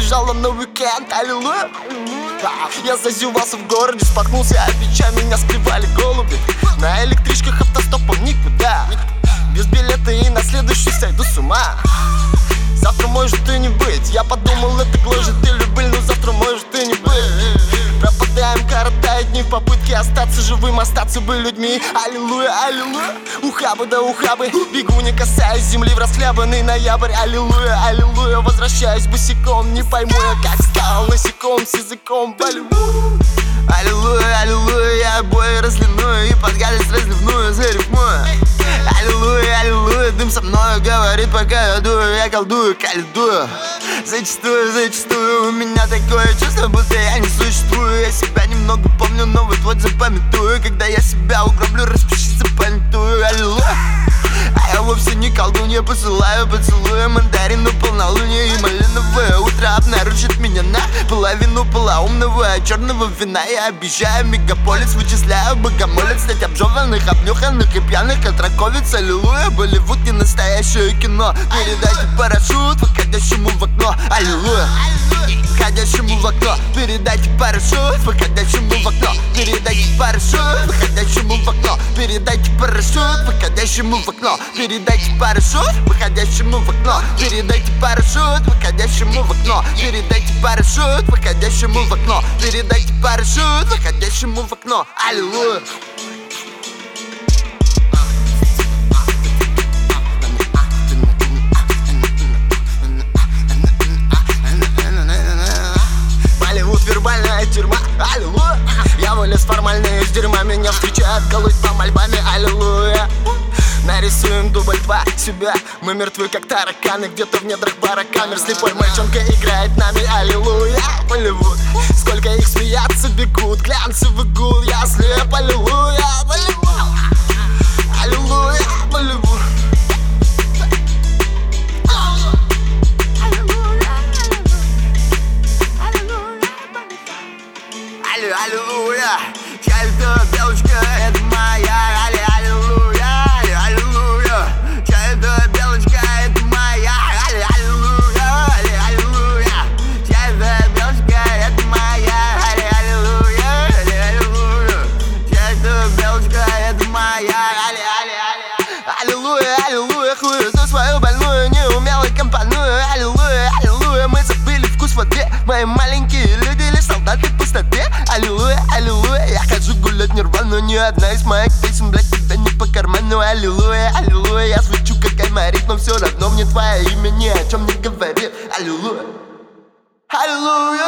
сбежала на уикенд, аллилуйя. Я зазевался в городе, споткнулся от бича, меня склевали голуби. На электричках автостопом никуда, без билета и на следующий сойду с ума. Завтра может и не быть, я подумал, это гложет или быль, но завтра может и не быть. Пропадаем, коротая дни в попытке остаться живым, остаться бы людьми. Аллилуйя, аллилуйя, ухабы да ухабы. Бегу, не касаясь земли в расхлябанный ноябрь. Аллилуйя, аллилуйя, возвращаюсь босиком. Не пойму я, как стал насеком с языком. Аллилуйя, аллилуйя, аллилуйя, я обои разлиную и под гадость разливную зарифмую. Аллилуйя, аллилуйя, дым со мною говорит, пока я дую, я колдую, калидую. Зачастую у меня такое чувство, будто я не существую. Я себя немного помню, но вот запамятую. Когда я себя угроблю, распиши, запамятую. Аллилуйя. А я вовсе не колдунья, посылаю поцелуя мандарину, полнолуние и малиновое утро обнаружит меня на половину полоумного черного вина. Я объезжаю мегаполис, вычисляю богомолец, стать обжеванных, обнюханных и пьяных от раковиц. Аллилуйя, Болливуд не настоящее кино. Передайте парашют выходящему в окно. Аллилуйя, выходящему в окно. Передайте парашют выходящему в окно. Передайте парашют выходящему в окно. Передайте парашют выходящему в окно. Передайте парашют выходящему в окно. Передайте парашют выходящему в окно. Передайте парашют выходящему в окно. Передайте парашют выходящему в окно. Аллилуйя. Болливуд, вербальная тюрьма, аллилуйя. Я вылез формально из дерьма, меня встречают голубьми мольбами, аллилуйя. Нарисуем дубль 2 себя. Мы мертвы, как тараканы, где-то в недрах барокамер. Слепой мальчонка играет нами, аллилуйя. Болливуд, сколько их смеяться бегут, глянцевый гул, я слеп, аллилуйя. Болливуд, аллилуйя, Болливуд. Аллилуйя, чайта белочка, это моя, аллилуйя, аллилуйя, чайта белочка, это моя, аллилуйя, аллилуйя, чайта белочка, это моя, аллилуйя, аллилуйя, чайта белочка, это моя, аллилуйя, аллилуйя, хую за свою больную, неумело компоную, аллилуйя, аллилуйя, мы забыли вкус в воде, мои маленькие люди, лишь солдаты в пустоте. Аллилуйя, аллилуйя, я хожу гулять нирвану. Ни одна из моих песен, блядь, когда не по карману. Аллилуйя, аллилуйя, я звучу как аймарит, но все равно мне твое имя ни о чем не говорит. Аллилуйя, аллилуйя.